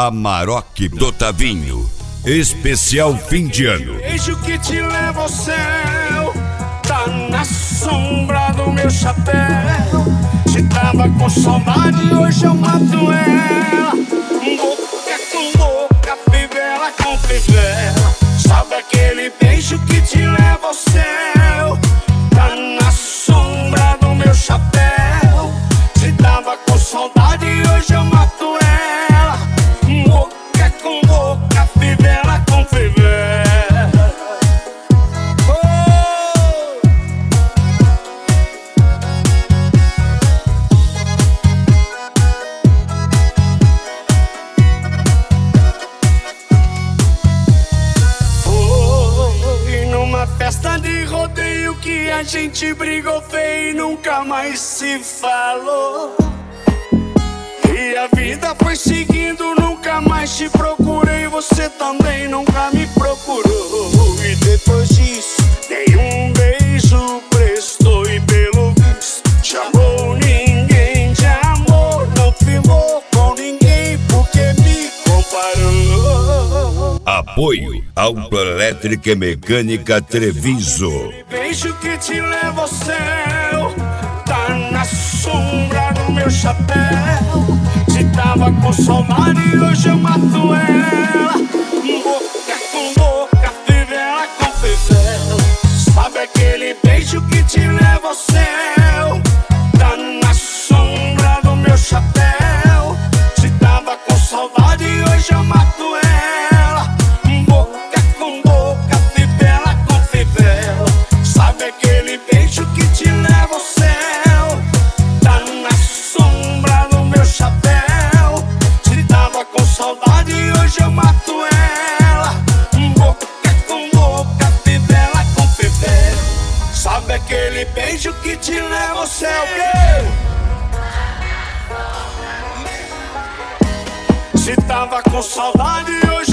Amarok do Tavinho, especial fim de ano. Beijo que te leva ao céu, tá na sombra do meu chapéu. Se tava com saudade, hoje eu mato ela. Boca com boca, fivela com fivela. Sabe aquele beijo que te leva ao céu, tá na sombra do meu chapéu. Se tava com saudade, hoje eu mato ela. Boca com boca, fivela com fivela. Foi numa festa de rodeio que a gente brigou feio e nunca mais se falou. E a vida foi seguindo, nunca mais te procurei. Você também nunca me procurou. E depois disso, nenhum beijo prestou. E pelo visto, chamou ninguém de amor. Não firmou com ninguém porque me comparou. Apoio Autoelétrica e Mecânica Treviso. Beijo que te leva ao céu, tá na sombra do meu chapéu. Se tava com saudade, hoje eu mato ela. Boca com boca, fivela com fivela. Sabe aquele beijo que te leva ao céu, tá na sombra do meu chapéu. Se tava com saudade, hoje eu mato ela. Boca com boca, fivela com fivela. Sabe aquele beijo que te leva ao céu, tá na sombra do meu chapéu. Se tava com saudade, hoje eu mato ela. Boca com boca, fivela com fivela. Sabe aquele beijo que te leva ao céu? Se tava com saudade, hoje